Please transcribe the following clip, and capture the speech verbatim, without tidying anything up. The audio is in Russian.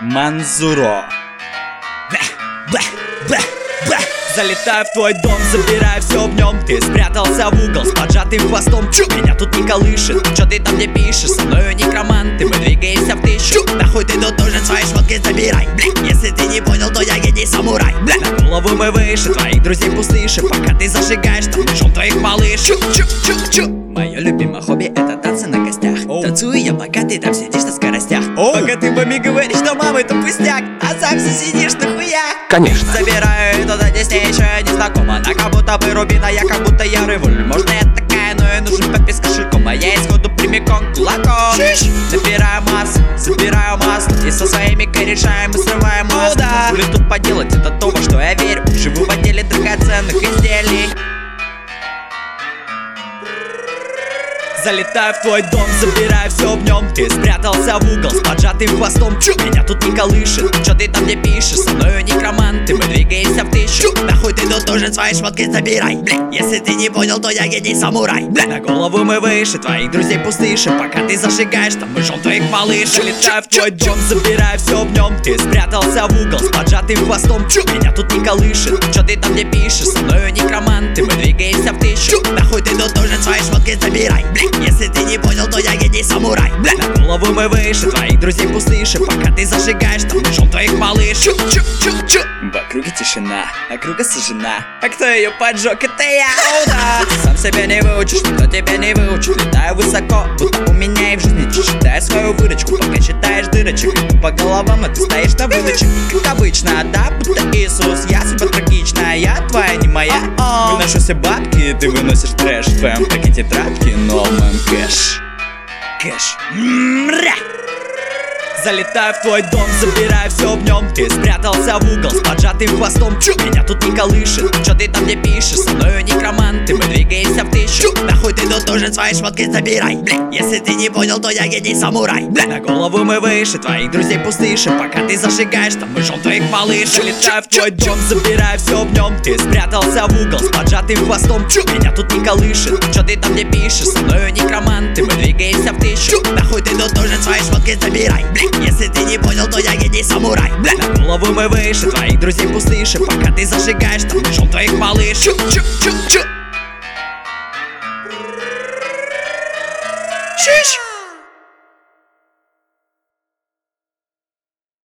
Манзуро. Залетаю в твой дом, забираю все в нем. Ты спрятался в угол с поджатым хвостом. Чу, меня тут не колышет, чё ты там мне пишешь? Со мною некромант, и мы двигаемся в тысячу. Нахуй ты тут нужен, свои шмотки забирай. Бля, если ты не понял, то я гений самурай. Бля, на голову мы выше, твоих друзей пустыши. Пока ты зажигаешь там ножом твоих малыш. Чу, чу, чу, чу. Мое любимое хобби — это танцы на костях. oh. Танцую я, пока ты там сидишь на скоростях. oh. Пока ты маме говоришь, что мама это пустяк, а сам все сидишь на хуях. Конечно. Забираю это, здесь мне еще не знакома. Она как будто бы рубина, я как будто я револьвер. Может я такая, но и нужен папе с кошельком. А я исходу прямиком кулаком. Набираю массу, забираю масло, и со своими корешами мы срываем масло. oh, да. Что ли тут поделать, это то, во что я верю. Живу в отделе драгоценных изделий. Залетаю в твой дом, забираю все в нем. Ты спрятался в угол с поджатым хвостом. Чу, меня тут не колышет, чё ты там мне пишешь? Со мною некромант, и мы двигаемся в тысячу. Нахуй ты тут нужен, свои шмотки забирай. Бля, если ты не понял, то я гений самурай. Бля, на голову мы выше, твоих друзей пустыши. Пока ты зажигаешь там мышом твоих малыш. Залетаю в твой дом, забираю все в нем. Ты спрятался в угол с поджатым хвостом. Чу, меня тут не колышет, чё ты там мне пишешь? Со мною некромант, и мы двигаемся в тысячу. Нахуй ты тут нужен, свои шмотки забирай. Бля, если ты не понял, то я гений самурай. Бля, на голову мы выше, твоих друзей пустыши. Пока ты зажигаешь там ножом твоих малыш. Чу, чу, чу, чу. В округе тишина, округа сожжена. А кто ее поджег, это я. oh, да. Сам себя не выучишь, никто тебя не выучит. Летаю высоко, будто у меня и в жизни. Считай свою выручку, пока считаешь дырочек. Иду по головам, а ты стоишь на вылочек. Как обычно, да, будто Иисус. Я себя трагична, я твоя, не моя. oh, oh. Выношу все бабки, ты выносишь трэш. В твоем пакете тетрадки, но в моем кэш. Кэш. Мря. Залетаю в твой дом, забираю все в нем. Ты спрятался в угол с поджатым хвостом. Чу, меня тут не колышет, чё ты там мне пишешь? Со мною некромант, и мы двигаемся в тысячу. Нахуй ты тут нужен, свои шмотки забирай. Бля, если ты не понял, то я гений самурай. Бля, на голову мы выше, твоих друзей пустыши. Пока ты зажигаешь там мышом твоих малыш. Залетаю в твой дом, забираю все в нем. Ты спрятался в угол с поджатым хвостом. Чу, меня тут не колышет, чё ты там мне пишешь? Со мною некромант, и мы двигаемся в тысячу. Нахуй ты тут нужен, свои шмотки забирай. Бля, если ты не понял, то я гений самурай. Бля, на голову мы выше, твоих друзей пустыши. Пока ты зажигаешь там ножом твоих малыш. Чу, чу, чу, чу. Шиш.